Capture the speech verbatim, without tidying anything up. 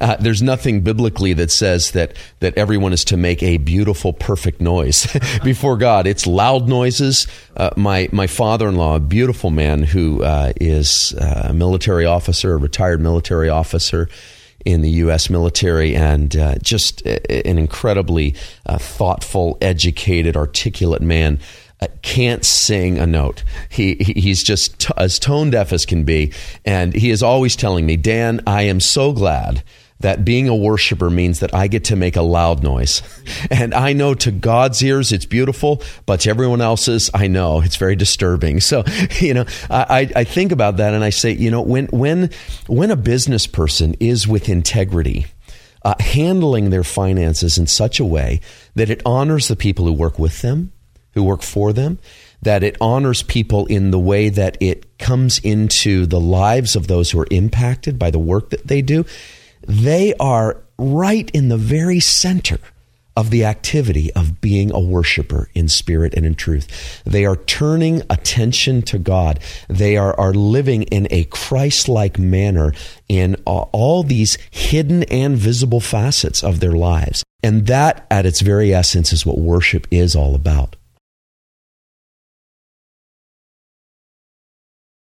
Uh, there's nothing biblically that says that that everyone is to make a beautiful, perfect noise before God. It's loud noises. Uh, my my father-in-law, a beautiful man who uh, is a military officer, a retired military officer in the U S military, and uh, just an incredibly uh, thoughtful, educated, articulate man. Uh, can't sing a note. He, he he's just t- as tone deaf as can be, and he is always telling me, Dan, I am so glad that being a worshiper means that I get to make a loud noise. And I know to God's ears it's beautiful, but to everyone else's, I know it's very disturbing. So, you know, I, I think about that and I say, you know, when when when a business person is with integrity, uh, handling their finances in such a way that it honors the people who work with them, who work for them, that it honors people in the way that it comes into the lives of those who are impacted by the work that they do, they are right in the very center of the activity of being a worshiper in spirit and in truth. They are turning attention to God. They are, are living in a Christ-like manner in all, all these hidden and visible facets of their lives. And that, at its very essence, is what worship is all about.